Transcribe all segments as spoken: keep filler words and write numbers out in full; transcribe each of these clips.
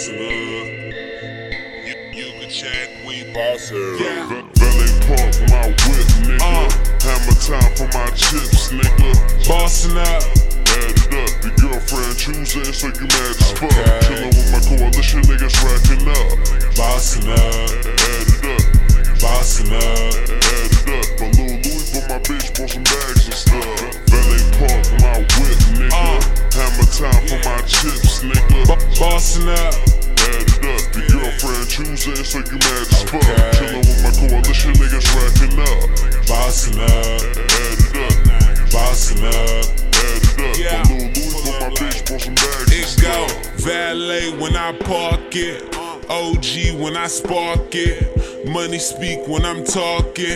Bossing up. You, you can check, we bossing. Yeah. Valet Park, my whip, nigga. Uh. Hammer time for my chips, nigga. Bossing up. Add it up, your girlfriend choosing, so you mad as fuck. Okay. Chillin' with my coalition, niggas racking up. Bossing up. Add it up. Bossing up. Add it up. A little Louis, but my bitch bought some bags and stuff. Valet Park, my whip, nigga. Uh. Hammer time for my chips, nigga. Bossing up. Add it up, your girlfriend choosing, so you mad as fuck. Okay. Chillin' with my coalition, niggas racking up. Bossing up. Add it up. Bossing up. Add it up. Yeah. A little Louis, but my bitch bought some bags and It stuff. go valet when I park it, O G when I spark it, money speak when I'm talking,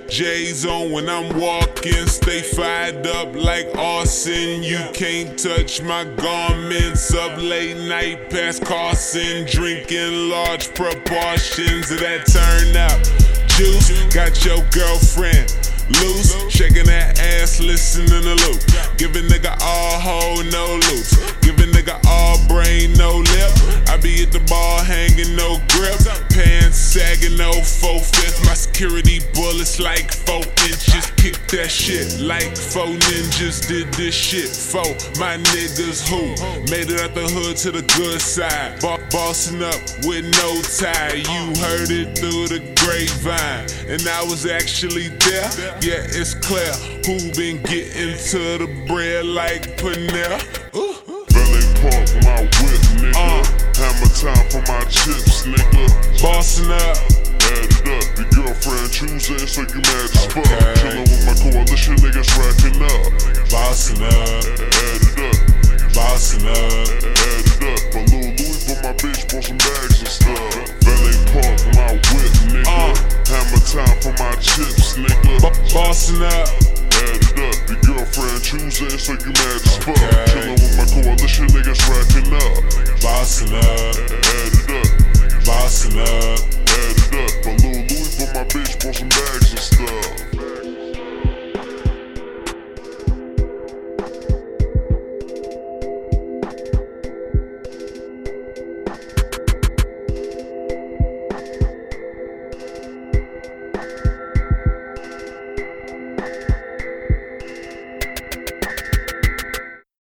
J's on when I'm walking, stay fired up like arson. You can't touch my garments. Up late night past Carson, drinking large proportions of that turn up juice. Got your girlfriend loose, shaking that ass, listening to loop. Give a nigga all hoe, no loose. Give a nigga all brain, no lip. I be at the ball hanging, no grip. Pants sagging, no four-fifths. My security bullets like four inches. Kick that shit like four ninjas. Did this shit for my niggas who made it out the hood to the good side. Bo bossing up with no tie. You heard it through the grapevine, and I was actually there. Yeah, it's clear who been getting to the bread like Panera. Ooh. Valet Park, my whip, nigga. Uh. Hammer time for my chips, nigga. Bossing up. Add it up, your girlfriend choosing, so you mad as fuck. Okay. Chillin' with my coalition, niggas racking up. Bossing up. Add it up. Bossing up. Add it up. A little Louis, but my bitch bought some bags and stuff. Valet Park, my whip, nigga. Uh. Hammer time for my chips, nigga. Bossing up. Add it up, your girlfriend choosing, so you mad as fuck. Okay. Chillin' with my coalition, niggas racking up. Bossing up. Add it up. Bossing up.